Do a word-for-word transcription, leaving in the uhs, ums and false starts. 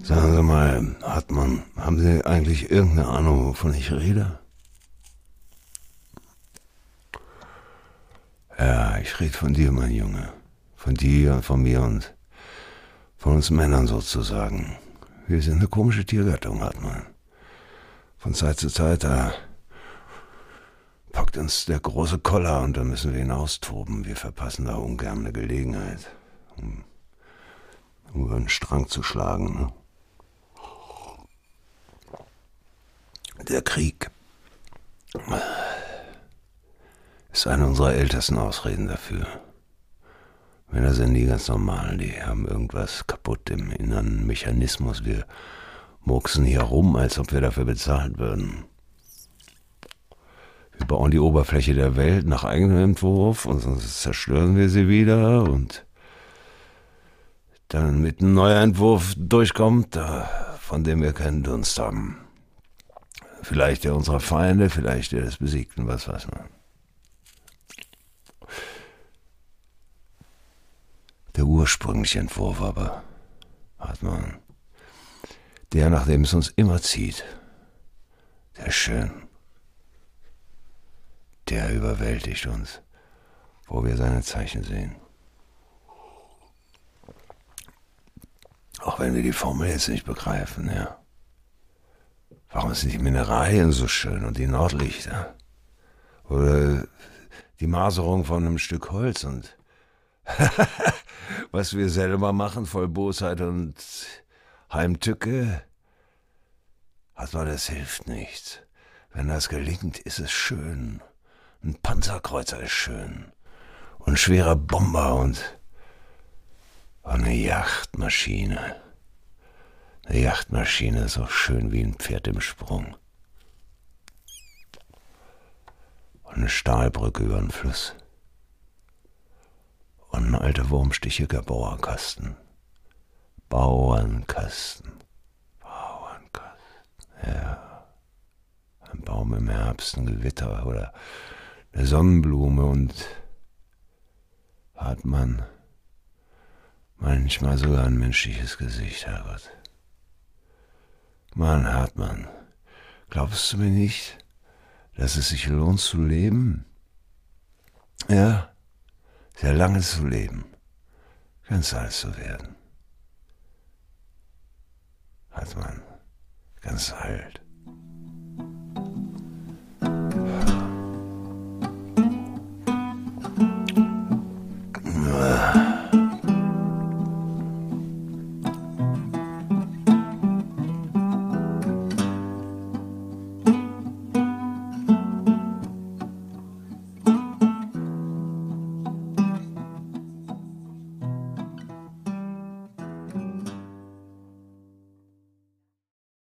Sagen Sie mal, Hartmann, haben Sie eigentlich irgendeine Ahnung, wovon ich rede? Ja, ich rede von dir, mein Junge. Von dir und von mir und von uns Männern sozusagen. Wir sind eine komische Tiergattung, Hartmann. Von Zeit zu Zeit, da packt uns der große Koller und da müssen wir ihn austoben. Wir verpassen da ungern eine Gelegenheit, um, um über den Strang zu schlagen. Ne? Der Krieg ist eine unserer ältesten Ausreden dafür. Männer sind nie ganz normal, die haben irgendwas kaputt im inneren Mechanismus. Wir murksen hier rum, als ob wir dafür bezahlt würden. Wir bauen die Oberfläche der Welt nach eigenem Entwurf und sonst zerstören wir sie wieder und dann mit einem neuen Entwurf durchkommt, von dem wir keinen Dunst haben. Vielleicht der unserer Feinde, vielleicht der des Besiegten, was weiß man. Der ursprüngliche Entwurf aber, hat man, der, nach dem es uns immer zieht, der ist schön. Der überwältigt uns, wo wir seine Zeichen sehen. Auch wenn wir die Formel jetzt nicht begreifen, ja. Warum sind die Mineralien so schön und die Nordlichter? Oder die Maserung von einem Stück Holz und was wir selber machen, voll Bosheit und Heimtücke, aber das hilft nichts. Wenn das gelingt, ist es schön. Ein Panzerkreuzer ist schön. Und ein schwerer Bomber und, und eine Yachtmaschine. Eine Yachtmaschine ist so schön wie ein Pferd im Sprung. Und eine Stahlbrücke über den Fluss. Und ein alter wurmstichiger Bauernkasten. Bauernkasten. Bauernkasten. Ja. Ein Baum im Herbst, ein Gewitter oder eine Sonnenblume und hat man manchmal sogar ein menschliches Gesicht, Herrgott. Mann, Hartmann, glaubst du mir nicht, dass es sich lohnt zu leben? Ja, sehr lange zu leben, ganz alt zu werden. Hartmann, ganz alt.